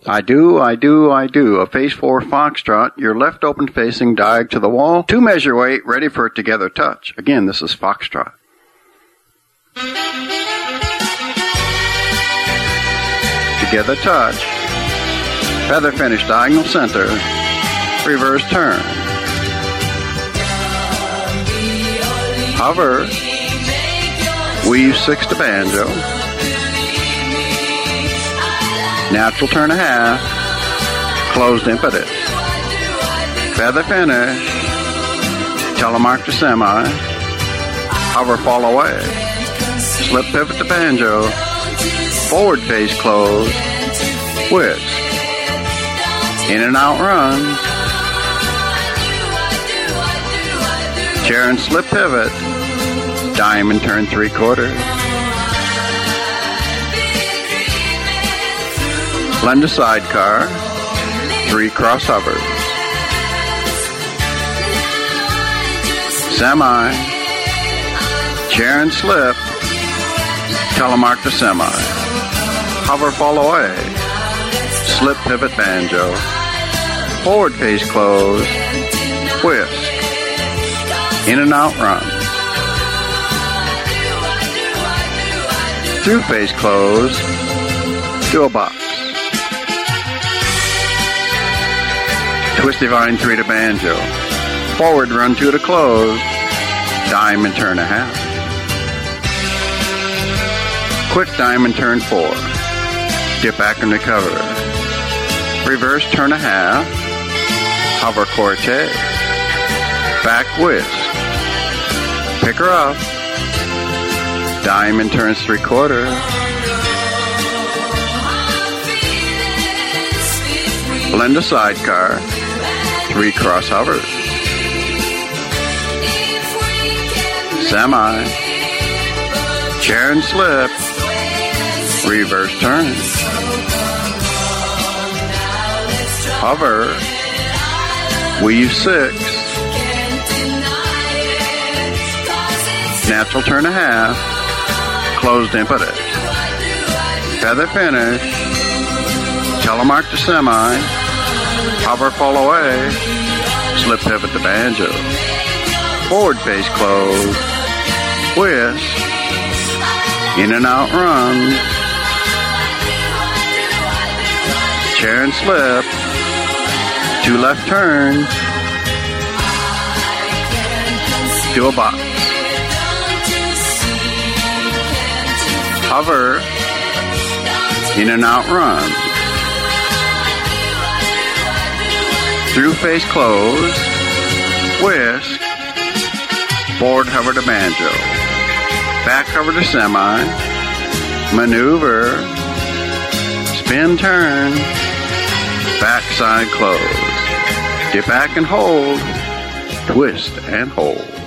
I do. A phase 4 foxtrot, your left open facing, diag to the wall, 2 measure weight, ready for a together touch. Again, this is foxtrot. Together touch. Feather finish, diagonal center. Reverse turn. Hover. Weave 6 to banjo. Natural turn a half. Closed impetus. Feather finish. Telemark to semi. Hover fall away. Slip pivot to banjo. Forward face close. Whisk. In and out runs. Chair and slip pivot. Diamond turn 3/4. Blend to sidecar. 3 cross hovers. Semi. Chair and slip. Telemark to semi. Hover fall away. Slip pivot banjo. Forward face close. Whisk. In and out run. Through face close. To a box. Twist divine 3 to banjo. Forward run 2 to close. Diamond turn a half. Quick diamond turn 4. Dip back and recover. Reverse turn a half. Hover corte. Back whisk. Pick her up. Diamond turns 3/4. Blend a sidecar. 3 cross hovers. Semi. Chair and slip. Reverse turn. Hover. Weave 6. Natural turn a half. Closed impetus. Feather finish. Telemark to semi. Hover fall away. Slip pivot to banjo. Forward face close. Whisk. In and out run. Chair and slip. 2 left turns. To a box. Hover. In and out run. Through face close. Whisk. Forward hover to banjo. Back hover to semi. Maneuver. Spin turn. Backside close. Dip back and hold. Twist and hold.